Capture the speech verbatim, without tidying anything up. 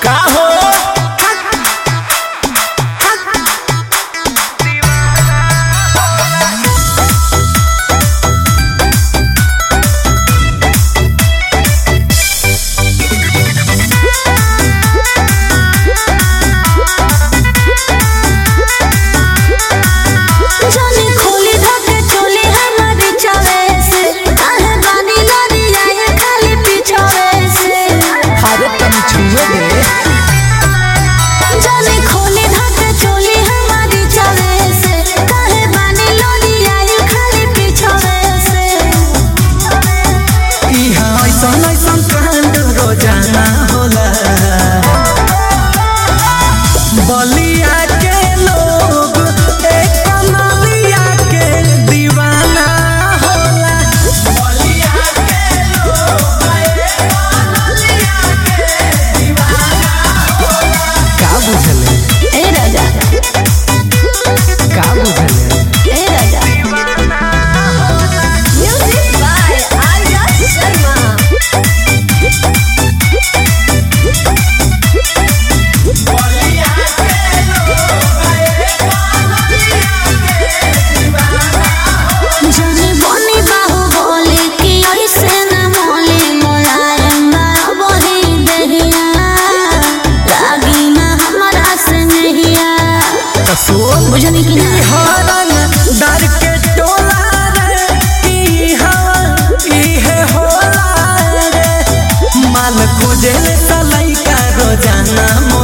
का हो बलिया के लोग एक कमलिया के दीवाना होला। बलिया के लोग एक कमलिया के दीवाना होला। का बुझले ए राजा का बुझले ए राजा म्यूजिक बाय आर्या शर्मा। बुझनी की हरन डर के टोला रे ई हवा इहे होला रे माल खोजे ले सलाई का रोजाना।